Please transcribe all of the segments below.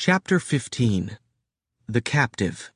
Chapter 15. The Captive.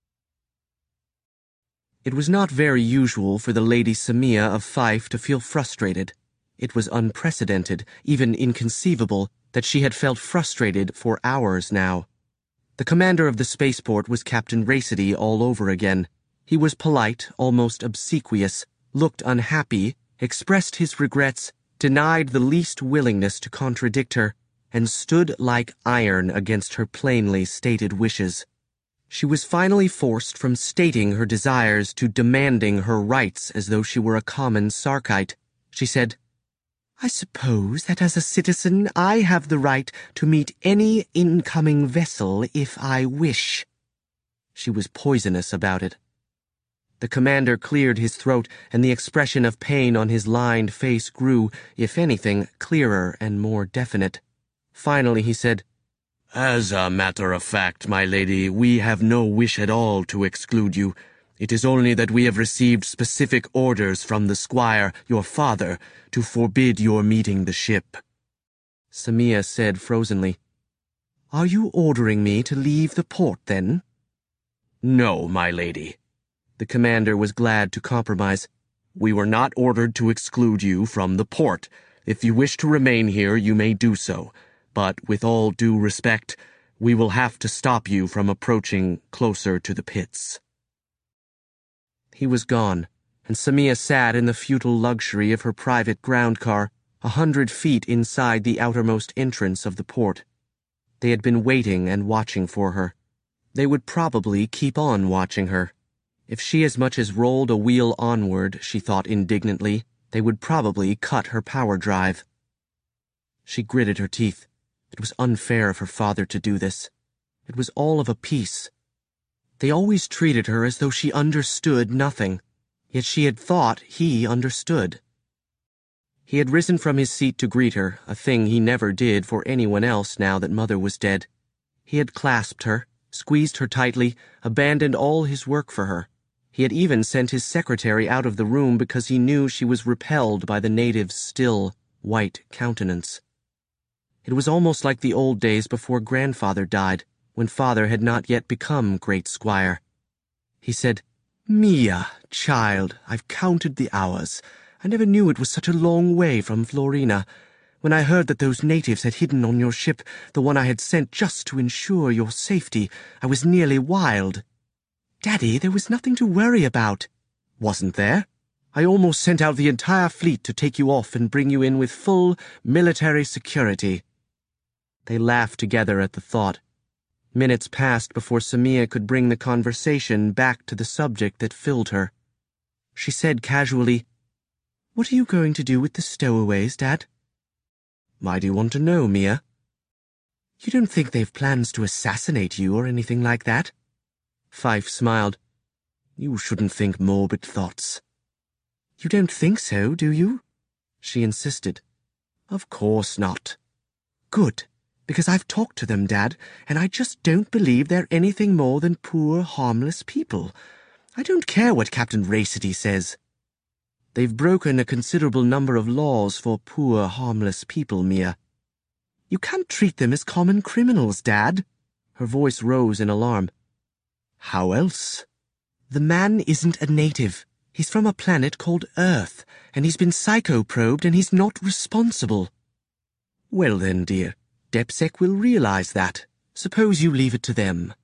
It was not very usual for the Lady Samia of Fife to feel frustrated. It was unprecedented, even inconceivable, that she had felt frustrated for hours now. The commander of the spaceport was Captain Racity all over again. He was polite, almost obsequious, looked unhappy, expressed his regrets, denied the least willingness to contradict her, and stood like iron against her plainly stated wishes. She was finally forced from stating her desires to demanding her rights as though she were a common Sarkite. She said, "I suppose that as a citizen I have the right to meet any incoming vessel if I wish." She was poisonous about it. The commander cleared his throat, and the expression of pain on his lined face grew, if anything, clearer and more definite. Finally he said, "As a matter of fact, my lady, we have no wish at all to exclude you. It is only that we have received specific orders from the squire, your father, to forbid your meeting the ship." Samia said frozenly, "Are you ordering me to leave the port, then?" "No, my lady." The commander was glad to compromise. "We were not ordered to exclude you from the port. If you wish to remain here, you may do so. But with all due respect, we will have to stop you from approaching closer to the pits." He was gone, and Samia sat in the futile luxury of her private ground car, 100 feet inside the outermost entrance of the port. They had been waiting and watching for her. They would probably keep on watching her. If she as much as rolled a wheel onward, she thought indignantly, they would probably cut her power drive. She gritted her teeth. It was unfair of her father to do this. It was all of a piece. They always treated her as though she understood nothing, yet she had thought he understood. He had risen from his seat to greet her, a thing he never did for anyone else now that Mother was dead. He had clasped her, squeezed her tightly, abandoned all his work for her. He had even sent his secretary out of the room because he knew she was repelled by the native's still, white countenance. It was almost like the old days before grandfather died, when father had not yet become great squire. He said, "Mia, child, I've counted the hours. I never knew it was such a long way from Florina. When I heard that those natives had hidden on your ship, the one I had sent just to ensure your safety, I was nearly wild." "Daddy, there was nothing to worry about." "Wasn't there? I almost sent out the entire fleet to take you off and bring you in with full military security." They laughed together at the thought. Minutes passed before Samia could bring the conversation back to the subject that filled her. She said casually, "What are you going to do with the stowaways, Dad?" "Why do you want to know, Mia?" "You don't think they've plans to assassinate you or anything like that?" Fife smiled. "You shouldn't think morbid thoughts." "You don't think so, do you?" She insisted. "Of course not." "Good. Because I've talked to them, Dad, and I just don't believe they're anything more than poor, harmless people. I don't care what Captain Racity says." "They've broken a considerable number of laws for poor, harmless people, Mia." "You can't treat them as common criminals, Dad." Her voice rose in alarm. "How else?" "The man isn't a native. He's from a planet called Earth, and he's been psychoprobed and he's not responsible." "Well then, dear, DepSec will realize that. Suppose you leave it to them."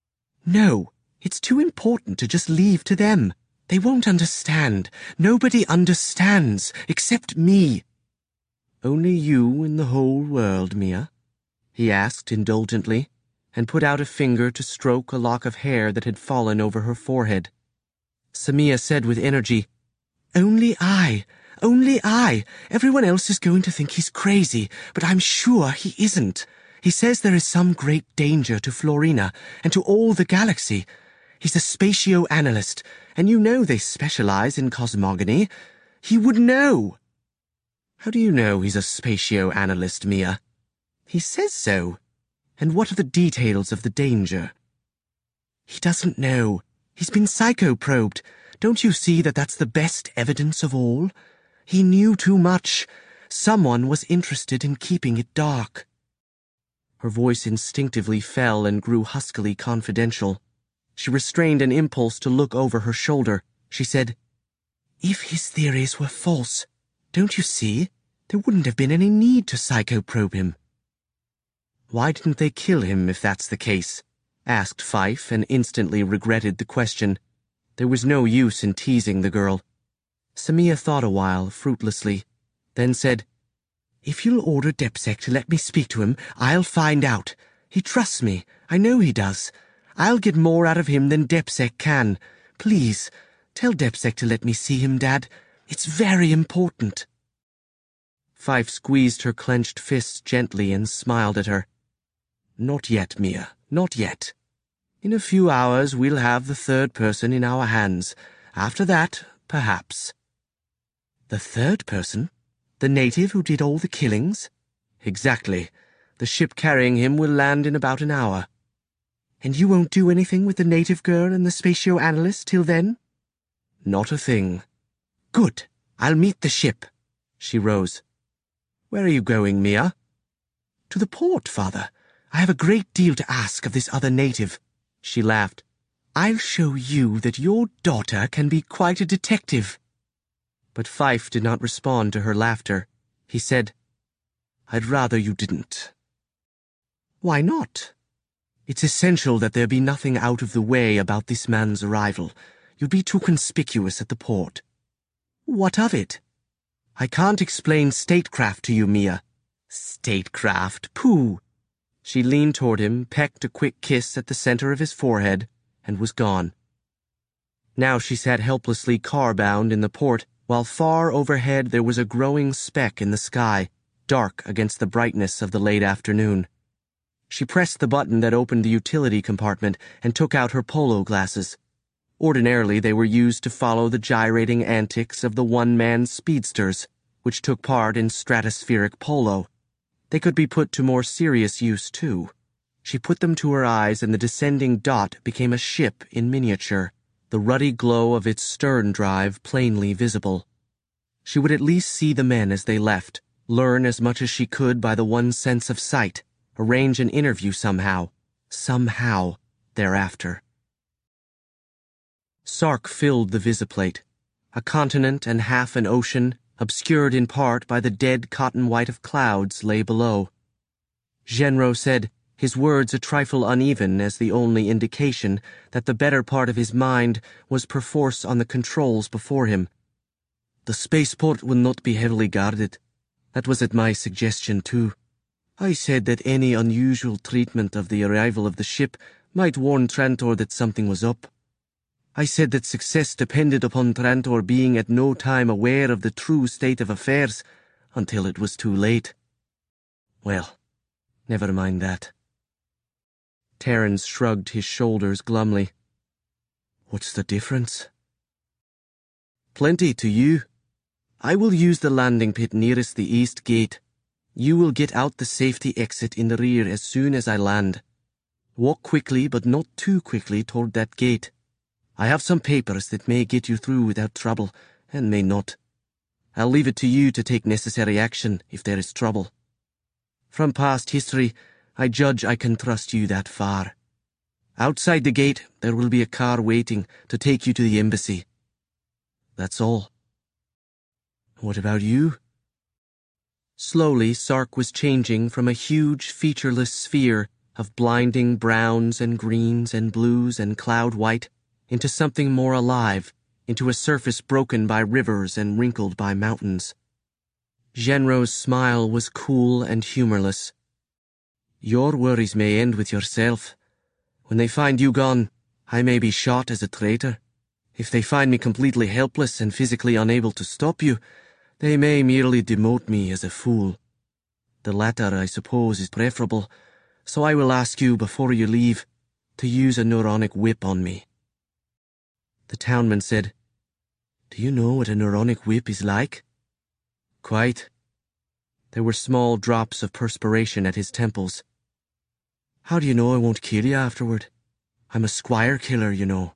"No, it's too important to just leave to them. They won't understand. Nobody understands, except me." "Only you in the whole world, Mia?" he asked indulgently, and put out a finger to stroke a lock of hair that had fallen over her forehead. Samia said with energy, "Only I. Only I. Everyone else is going to think he's crazy, but I'm sure he isn't. He says there is some great danger to Florina and to all the galaxy. He's a spatio-analyst, and you know they specialize in cosmogony. He would know." "How do you know he's a spatio-analyst, Mia?" "He says so." "And what are the details of the danger?" "He doesn't know. He's been psychoprobed. Don't you see that that's the best evidence of all? He knew too much. Someone was interested in keeping it dark." Her voice instinctively fell and grew huskily confidential. She restrained an impulse to look over her shoulder. She said, "If his theories were false, don't you see, there wouldn't have been any need to psychoprobe him." "Why didn't they kill him if that's the case?" asked Fife, and instantly regretted the question. There was no use in teasing the girl. Samia thought a while, fruitlessly, then said, "If you'll order DepSec to let me speak to him, I'll find out. He trusts me. I know he does. I'll get more out of him than DepSec can. Please, tell DepSec to let me see him, Dad. It's very important." Fife squeezed her clenched fists gently and smiled at her. "Not yet, Mia, not yet. In a few hours we'll have the third person in our hands. After that, perhaps." "The third person? The native who did all the killings?" "Exactly. The ship carrying him will land in about an hour." "And you won't do anything with the native girl and the spatio-analyst till then?" "Not a thing." "Good. I'll meet the ship." She rose. "Where are you going, Mia?" "To the port, Father. I have a great deal to ask of this other native." She laughed. "I'll show you that your daughter can be quite a detective." But Fife did not respond to her laughter. He said, "I'd rather you didn't." "Why not?" "It's essential that there be nothing out of the way about this man's arrival. You'd be too conspicuous at the port." "What of it?" "I can't explain statecraft to you, Mia." "Statecraft? Pooh!" She leaned toward him, pecked a quick kiss at the center of his forehead, and was gone. Now she sat helplessly car-bound in the port, while far overhead there was a growing speck in the sky, dark against the brightness of the late afternoon. She pressed the button that opened the utility compartment and took out her polo glasses. Ordinarily they were used to follow the gyrating antics of the one-man speedsters, which took part in stratospheric polo. They could be put to more serious use, too. She put them to her eyes, and the descending dot became a ship in miniature, the ruddy glow of its stern drive plainly visible. She would at least see the men as they left, learn as much as she could by the one sense of sight, arrange an interview somehow, thereafter. Sark filled the visiplate. A continent and half an ocean, obscured in part by the dead cotton white of clouds, lay below. Genro said, his words a trifle uneven as the only indication that the better part of his mind was perforce on the controls before him. "The spaceport will not be heavily guarded. That was at my suggestion, too. I said that any unusual treatment of the arrival of the ship might warn Trantor that something was up. I said that success depended upon Trantor being at no time aware of the true state of affairs until it was too late. Well, never mind that." Terrence shrugged his shoulders glumly. "What's the difference?" "Plenty to you. I will use the landing pit nearest the east gate. You will get out the safety exit in the rear as soon as I land. Walk quickly, but not too quickly, toward that gate. I have some papers that may get you through without trouble, and may not. I'll leave it to you to take necessary action if there is trouble. From past history, I judge I can trust you that far. Outside the gate, there will be a car waiting to take you to the embassy. That's all." "What about you?" Slowly, Sark was changing from a huge, featureless sphere of blinding browns and greens and blues and cloud white into something more alive, into a surface broken by rivers and wrinkled by mountains. Genro's smile was cool and humorless. "Your worries may end with yourself. When they find you gone, I may be shot as a traitor. If they find me completely helpless and physically unable to stop you, they may merely demote me as a fool. The latter, I suppose, is preferable, so I will ask you before you leave to use a neuronic whip on me." The townman said, "Do you know what a neuronic whip is like?" "Quite." There were small drops of perspiration at his temples. "How do you know I won't kill you afterward? I'm a squire killer, you know."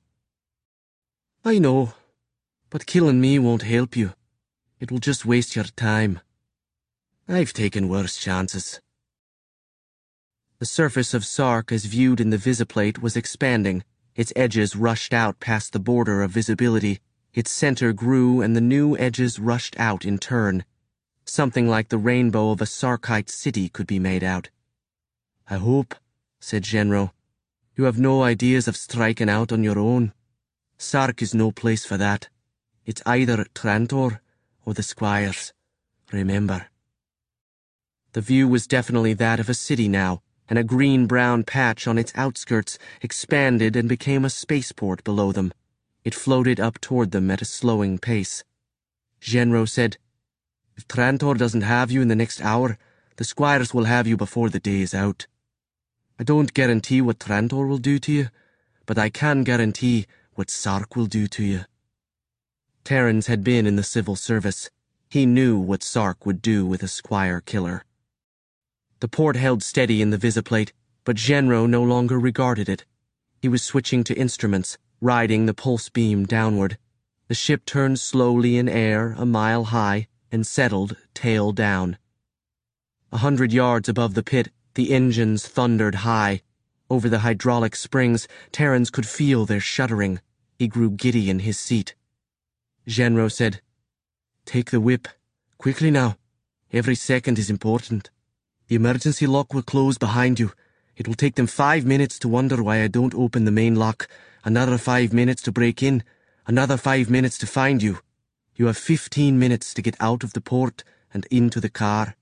"I know, but killing me won't help you. It will just waste your time. I've taken worse chances." The surface of Sark as viewed in the visiplate was expanding. Its edges rushed out past the border of visibility. Its center grew and the new edges rushed out in turn. Something like the rainbow of a Sarkite city could be made out. "I hope," said Genro, "you have no ideas of striking out on your own. Sark is no place for that. It's either Trantor or the Squires. Remember." The view was definitely that of a city now, and a green-brown patch on its outskirts expanded and became a spaceport below them. It floated up toward them at a slowing pace. Genro said, "If Trantor doesn't have you in the next hour, the Squires will have you before the day is out. I don't guarantee what Trantor will do to you, but I can guarantee what Sark will do to you." Terrans had been in the civil service. He knew what Sark would do with a Squire killer. The port held steady in the visiplate, but Genro no longer regarded it. He was switching to instruments, riding the pulse beam downward. The ship turned slowly in air a mile high and settled tail down. 100 yards above the pit, the engines thundered high. Over the hydraulic springs, Terrans could feel their shuddering. He grew giddy in his seat. Genro said, "Take the whip. Quickly now. Every second is important. The emergency lock will close behind you. It will take them 5 minutes to wonder why I don't open the main lock, another 5 minutes to break in, another 5 minutes to find you. You have 15 minutes to get out of the port and into the car."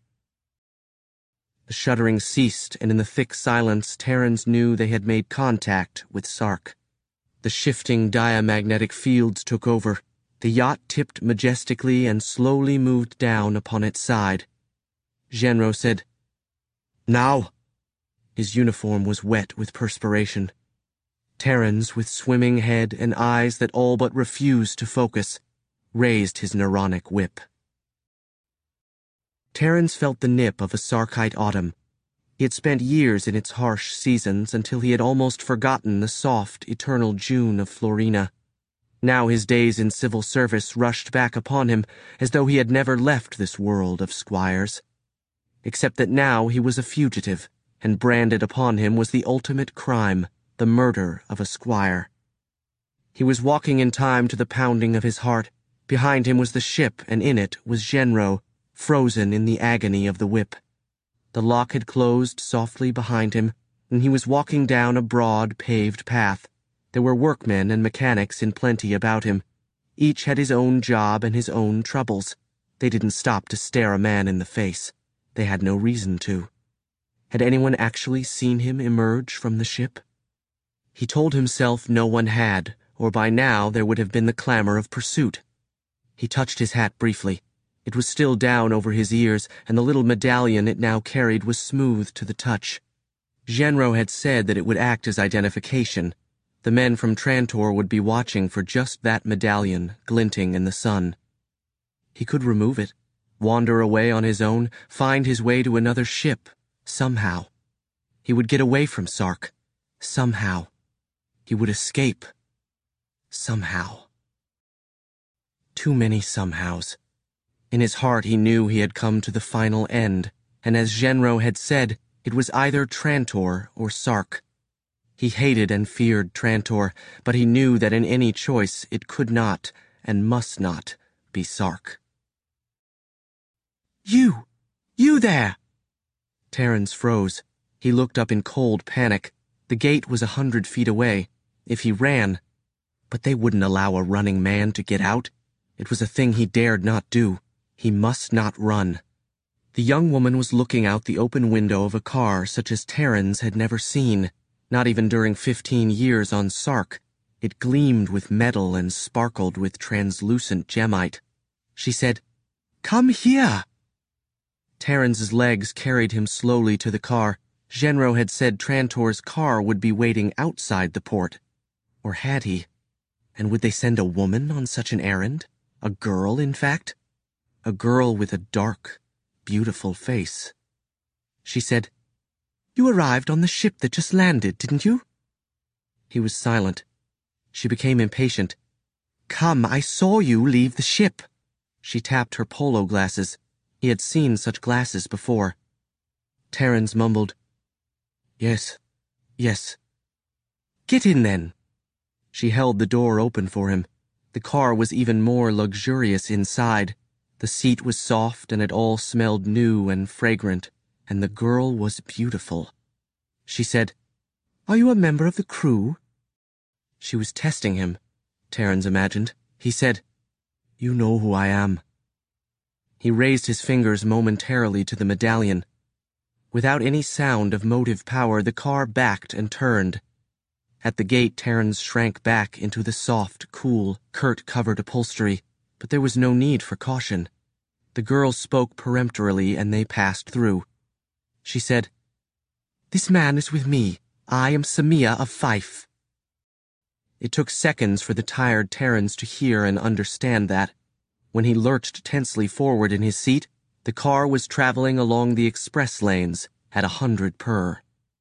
The shuddering ceased, and in the thick silence, Terrans knew they had made contact with Sark. The shifting diamagnetic fields took over. The yacht tipped majestically and slowly moved down upon its side. Genro said, "Now!" His uniform was wet with perspiration. Terrans, with swimming head and eyes that all but refused to focus, raised his neuronic whip. Terrans felt the nip of a Sarkite autumn. He had spent years in its harsh seasons until he had almost forgotten the soft, eternal June of Florina. Now his days in civil service rushed back upon him as though he had never left this world of Squires. Except that now he was a fugitive, and branded upon him was the ultimate crime, the murder of a Squire. He was walking in time to the pounding of his heart. Behind him was the ship, and in it was Genro, frozen in the agony of the whip. The lock had closed softly behind him, and he was walking down a broad, paved path. There were workmen and mechanics in plenty about him. Each had his own job and his own troubles. They didn't stop to stare a man in the face. They had no reason to. Had anyone actually seen him emerge from the ship? He told himself no one had, or by now there would have been the clamor of pursuit. He touched his hat briefly. It was still down over his ears, and the little medallion it now carried was smooth to the touch. Genro had said that it would act as identification. The men from Trantor would be watching for just that medallion, glinting in the sun. He could remove it, wander away on his own, find his way to another ship, somehow. He would get away from Sark, somehow. He would escape, somehow. Too many somehows. In his heart he knew he had come to the final end, and as Genro had said, it was either Trantor or Sark. He hated and feared Trantor, but he knew that in any choice it could not and must not be Sark. You there!" Terrans froze. He looked up in cold panic. The gate was 100 feet away. If he ran... But they wouldn't allow a running man to get out. It was a thing he dared not do. He must not run. The young woman was looking out the open window of a car such as Terrans had never seen, not even during 15 years on Sark. It gleamed with metal and sparkled with translucent gemite. She said, "Come here!" Terrans' legs carried him slowly to the car. Genro had said Trantor's car would be waiting outside the port. Or had he? And would they send a woman on such an errand? A girl, in fact? A girl with a dark, beautiful face. She said, "You arrived on the ship that just landed, didn't you?" He was silent. She became impatient. "Come, I saw you leave the ship." She tapped her polo glasses. He had seen such glasses before. Terrans mumbled, Yes, yes. Get in then. She held the door open for him. The car was even more luxurious inside. The seat was soft and it all smelled new and fragrant, and the girl was beautiful. She said, "Are you a member of the crew?" She was testing him, Terence imagined. He said, "You know who I am." He raised his fingers momentarily to the medallion. Without any sound of motive power, the car backed and turned. At the gate, Terence shrank back into the soft, cool, curtain-covered upholstery, but there was no need for caution. The girl spoke peremptorily, and they passed through. She said, "This man is with me. I am Samia of Fife." It took seconds for the tired Terence to hear and understand that. When he lurched tensely forward in his seat, the car was traveling along the express lanes at 100 per.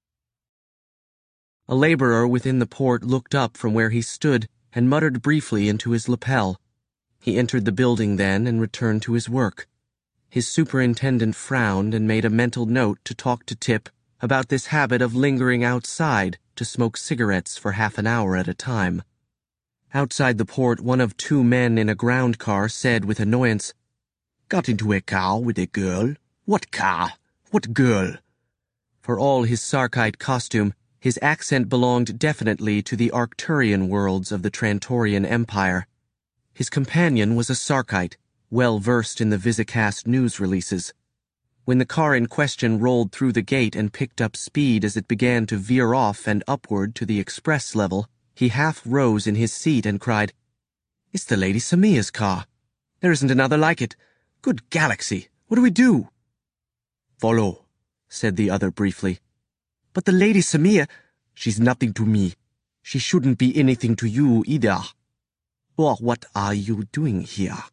A laborer within the port looked up from where he stood and muttered briefly into his lapel. He entered the building then and returned to his work. His superintendent frowned and made a mental note to talk to Tip about this habit of lingering outside to smoke cigarettes for half an hour at a time. Outside the port, one of two men in a ground car said with annoyance, "Got into a car with a girl? What car? What girl?" For all his Sarkite costume, his accent belonged definitely to the Arcturian worlds of the Trantorian Empire. His companion was a Sarkite, well versed in the Visicast news releases. When the car in question rolled through the gate and picked up speed as it began to veer off and upward to the express level, he half rose in his seat and cried, "It's the Lady Samia's car. There isn't another like it. Good galaxy, what do we do?" "Follow," said the other briefly. "But the Lady Samia—" "She's nothing to me. She shouldn't be anything to you either. Or what are you doing here?"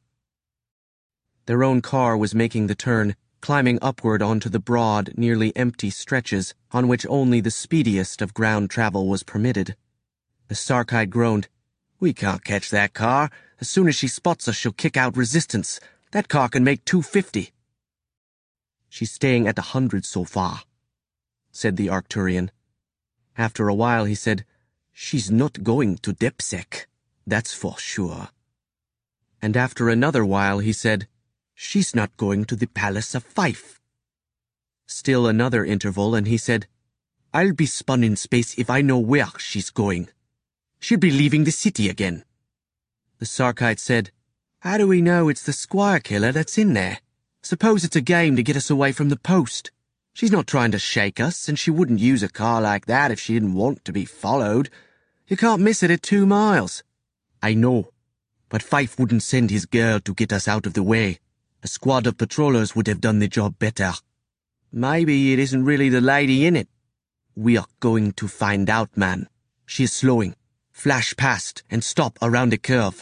Their own car was making the turn, climbing upward onto the broad, nearly empty stretches on which only the speediest of ground travel was permitted. The Sarkite groaned, "We can't catch that car. As soon as she spots us, she'll kick out resistance. That car can make 250. "She's staying at 100 so far," said the Arcturian. After a while he said, "She's not going to Depsec, that's for sure." And after another while he said, "She's not going to the Palace of Fife." Still another interval, and he said, "I'll be spun in space if I know where she's going. She'll be leaving the city again." The Sarkite said, "How do we know it's the Squire Killer that's in there? Suppose it's a game to get us away from the post. She's not trying to shake us, and she wouldn't use a car like that if she didn't want to be followed. You can't miss it at 2 miles. "I know, but Fife wouldn't send his girl to get us out of the way. A squad of patrollers would have done the job better." "Maybe it isn't really the lady in it." "We are going to find out, man. She is slowing. Flash past and stop around a curve."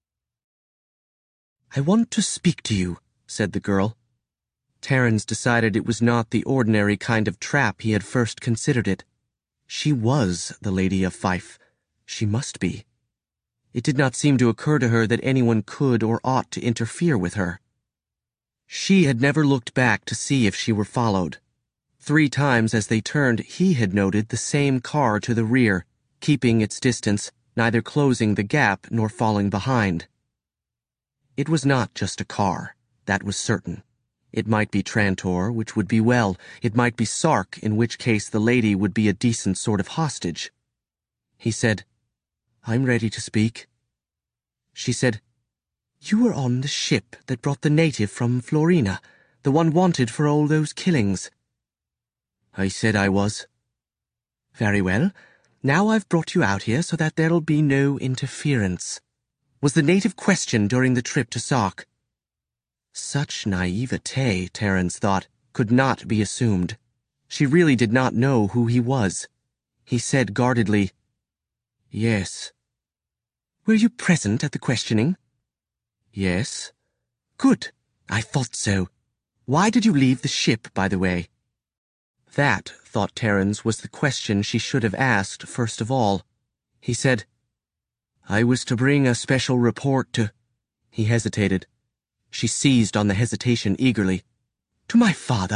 "I want to speak to you," said the girl. Terence decided it was not the ordinary kind of trap he had first considered it. She was the Lady of Fife. She must be. It did not seem to occur to her that anyone could or ought to interfere with her. She had never looked back to see if she were followed. 3 times as they turned, he had noted the same car to the rear, keeping its distance, neither closing the gap nor falling behind. It was not just a car, that was certain. It might be Trantor, which would be well. It might be Sark, in which case the lady would be a decent sort of hostage. He said, "I'm ready to speak." She said, "You were on the ship that brought the native from Florina, the one wanted for all those killings." "I said I was." "Very well. Now I've brought you out here so that there'll be no interference. Was the native questioned during the trip to Sark?" Such naivete, Terence thought, could not be assumed. She really did not know who he was. He said guardedly, "Yes." "Were you present at the questioning?" "Yes." "Good. I thought so. Why did you leave the ship, by the way?" That, thought Terence, was the question she should have asked first of all. He said, "I was to bring a special report to—" He hesitated. She seized on the hesitation eagerly. "To my father?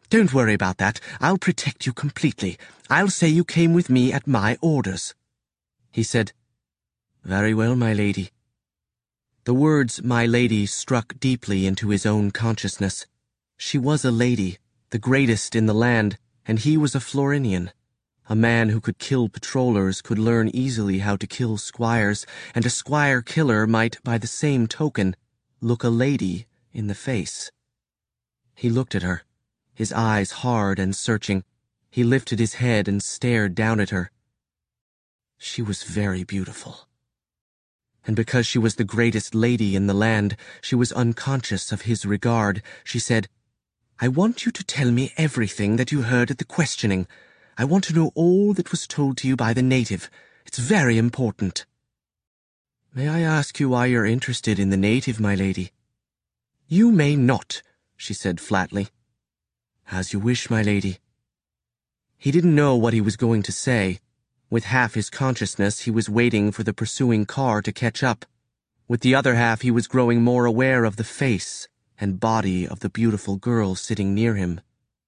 Don't worry about that. I'll protect you completely. I'll say you came with me at my orders." He said, "Very well, my lady." The words "my lady" struck deeply into his own consciousness. She was a lady, the greatest in the land, and he was a Florinian. A man who could kill patrollers could learn easily how to kill squires, and a squire killer might, by the same token, look a lady in the face. He looked at her, his eyes hard and searching. He lifted his head and stared down at her. She was very beautiful. And because she was the greatest lady in the land, she was unconscious of his regard. She said, "I want you to tell me everything that you heard at the questioning. I want to know all that was told to you by the native. It's very important." "May I ask you why you're interested in the native, my lady?" "You may not," she said flatly. "As you wish, my lady." He didn't know what he was going to say. With half his consciousness, he was waiting for the pursuing car to catch up. With the other half, he was growing more aware of the face and body of the beautiful girl sitting near him.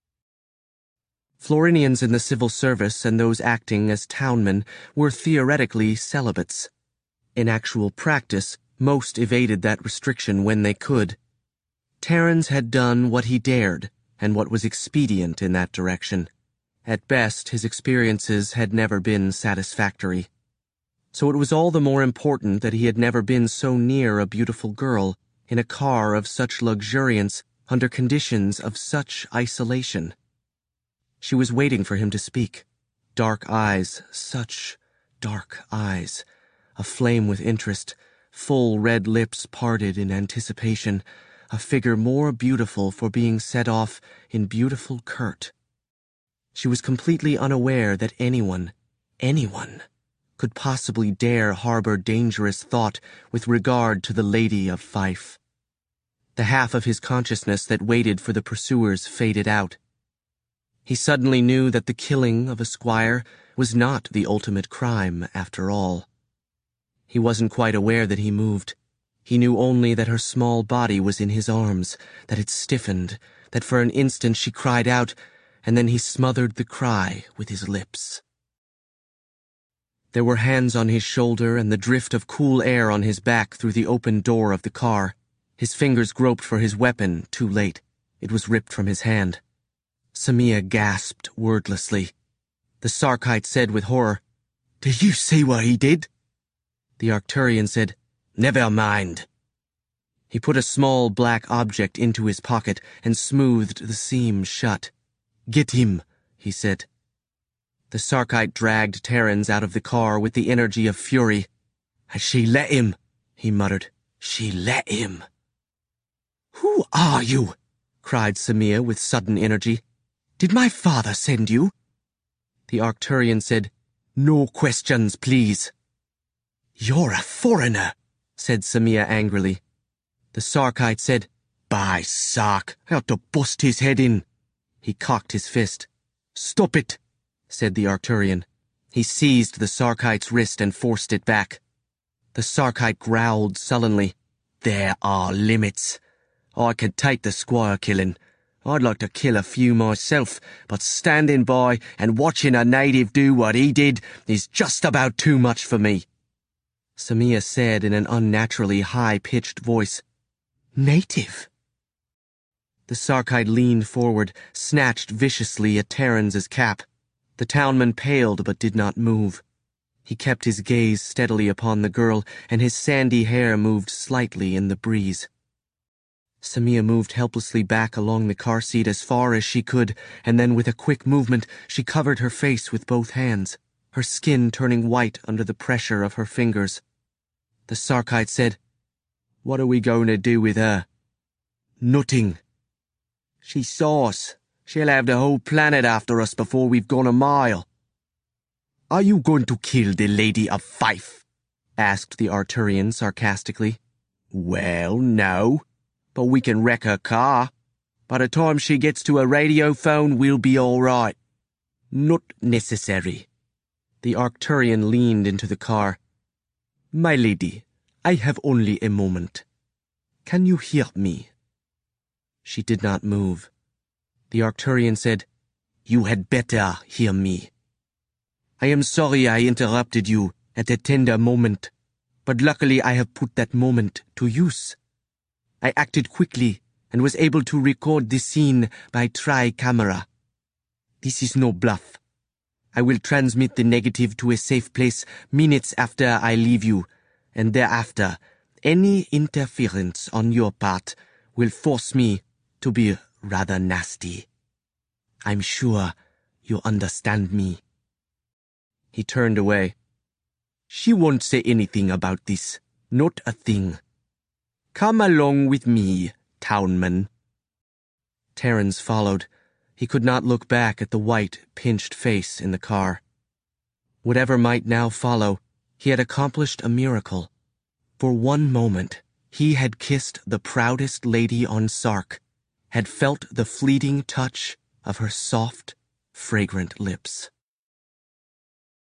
Florinians in the civil service and those acting as townmen were theoretically celibates. In actual practice, most evaded that restriction when they could. Terrans had done what he dared, and what was expedient in that direction. At best, his experiences had never been satisfactory. So it was all the more important that he had never been so near a beautiful girl, in a car of such luxuriance, under conditions of such isolation. She was waiting for him to speak. Dark eyes, such dark eyes, aflame with interest, full red lips parted in anticipation, a figure more beautiful for being set off in beautiful Kurt. She was completely unaware that anyone, could possibly dare harbor dangerous thought with regard to the Lady of Fife. The half of his consciousness that waited for the pursuers faded out. He suddenly knew that the killing of a squire was not the ultimate crime, after all. He wasn't quite aware that he moved. He knew only that her small body was in his arms, that it stiffened, that for an instant she cried out, and then he smothered the cry with his lips. There were hands on his shoulder and the drift of cool air on his back through the open door of the car. His fingers groped for his weapon, too late. It was ripped from his hand. Samia gasped wordlessly. The Sarkite said with horror, "Did you see what he did?" The Arcturian said, "Never mind." He put a small black object into his pocket and smoothed the seam shut. "Get him," he said. The Sarkite dragged Terrans out of the car with the energy of fury. "And she let him," he muttered. "She let him." "Who are you?" cried Samia with sudden energy. "Did my father send you?" The Arcturian said, "No questions, please." "You're a foreigner," said Samia angrily. The Sarkite said, "By Sark, I ought to bust his head in." He cocked his fist. "Stop it," said the Arcturian. He seized the Sarkite's wrist and forced it back. The Sarkite growled sullenly. "There are limits. I can take the squire killing. I'd like to kill a few myself, but standing by and watching a native do what he did is just about too much for me." Samia said in an unnaturally high-pitched voice, "Native?" The Sarkite leaned forward, snatched viciously at Terrans' cap. The townman paled but did not move. He kept his gaze steadily upon the girl, and his sandy hair moved slightly in the breeze. Samia moved helplessly back along the car seat as far as she could, and then with a quick movement she covered her face with both hands, her skin turning white under the pressure of her fingers. The Sarkite said, "What are we going to do with her?" "Nothing." "She saw us. She'll have the whole planet after us before we've gone a mile." "Are you going to kill the Lady of Fife?" asked the Arcturian sarcastically. "Well, no. But we can wreck her car. By the time she gets to a radio phone, we'll be all right." "Not necessary." The Arcturian leaned into the car. "My lady, I have only a moment. Can you hear me?" She did not move. The Arcturian said, "You had better hear me. I am sorry I interrupted you at a tender moment, but luckily I have put that moment to use. I acted quickly and was able to record the scene by tri-camera. This is no bluff. I will transmit the negative to a safe place minutes after I leave you, and thereafter, any interference on your part will force me to be rather nasty. I'm sure you understand me." He turned away. "She won't say anything about this. Not a thing. Come along with me, townman." Terrans followed. He could not look back at the white, pinched face in the car. Whatever might now follow, he had accomplished a miracle. For one moment, he had kissed the proudest lady on Sark, had felt the fleeting touch of her soft, fragrant lips.